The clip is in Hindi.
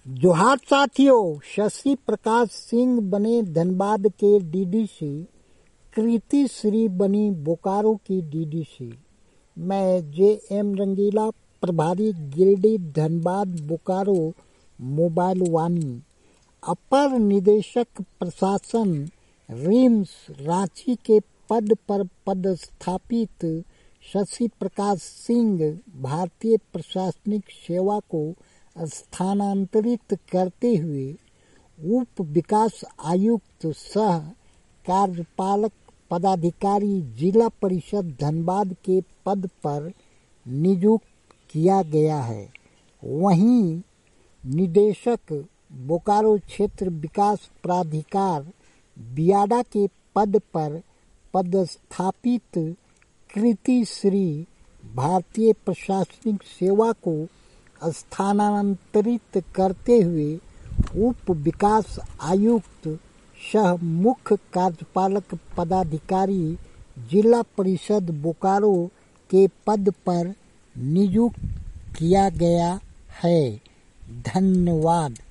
जोहार साथियों, शशि प्रकाश सिंह बने धनबाद के डीडीसी, कृति श्री बनी बोकारो की डीडीसी। मैं जे.एम. रंगीला, प्रभारी गिरिडीह धनबाद बोकारो मोबाइल वाणी, अपर निदेशक प्रशासन रिम्स रांची के पद पर पदस्थापित शशि प्रकाश सिंह भारतीय प्रशासनिक सेवा को स्थानांतरित करते हुए उप विकास आयुक्त सह कार्यपालक पदाधिकारी जिला परिषद धनबाद के पद पर नियुक्त किया गया है। वहीं निदेशक बोकारो क्षेत्र विकास प्राधिकार बियाडा के पद पर पदस्थापित कृति श्री भारतीय प्रशासनिक सेवा को स्थानांतरित करते हुए उप विकास आयुक्त सह मुख्य कार्यपालक पदाधिकारी जिला परिषद बोकारो के पद पर नियुक्त किया गया है। धन्यवाद।